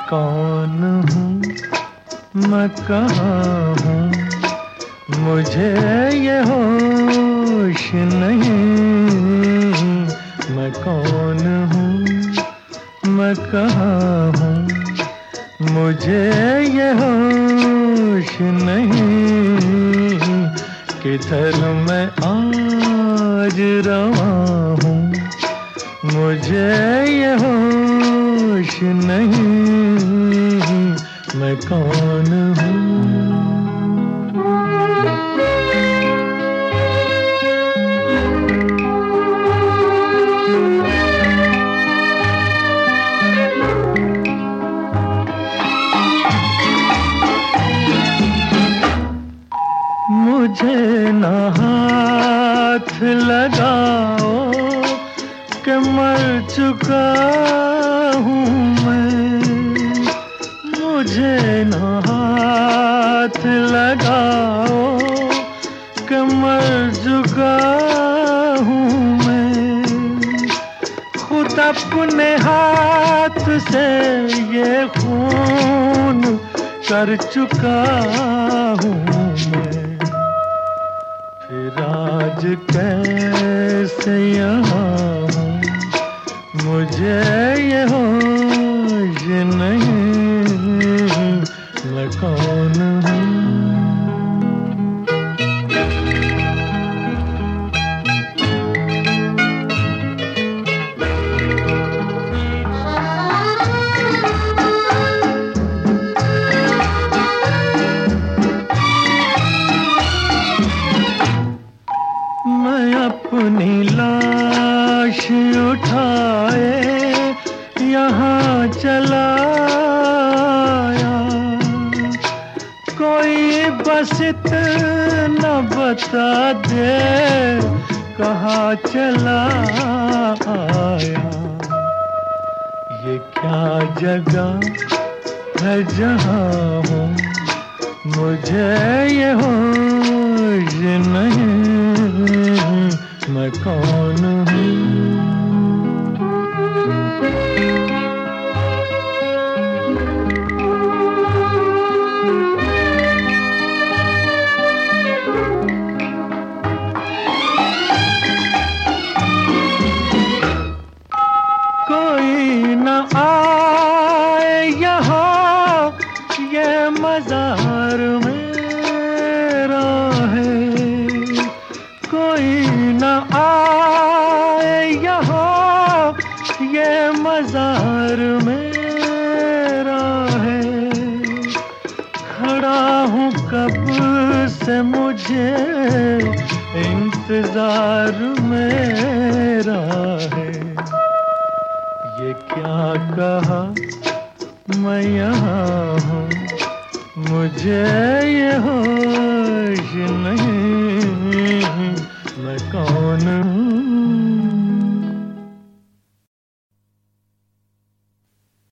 कौन हूँ, मैं कहाँ हूँ, मुझे ये होश नहीं। मैं कौन हूँ, मैं कहाँ हूँ, मुझे ये होश नहीं। किधर मैं आज रवा हूँ, मुझे ये होश नहीं। मैं कौन हूँ। मुझे न हाथ लगाओ कि मर चुका हूँ मैं। मुझे न हाथ लगाओ कि मर चुका हूँ मैं। खुद अपने हाथ से ये खून कर चुका हूँ मैं। फिर आज कैसे यहाँ हूँ, मुझे ये होश नहीं। मैं कौन हूँ। मैं अपनी लाश उठाए यहाँ चला आया। कोई बस इतना बता दे कहाँ चला आया। ये क्या जगह है जहाँ हूँ, मुझे ये होश नहीं। मैं कौन हूँ। कोई न आए यहाँ, ये मज़ार मेरा है। कोई न आए यहाँ, ये मज़ार मेरा है। खड़ा हूँ कब से मुझे इंतज़ार मेरा है। ये क्या कहा मैं यहाँ हूँ, मुझे ये होश नहीं।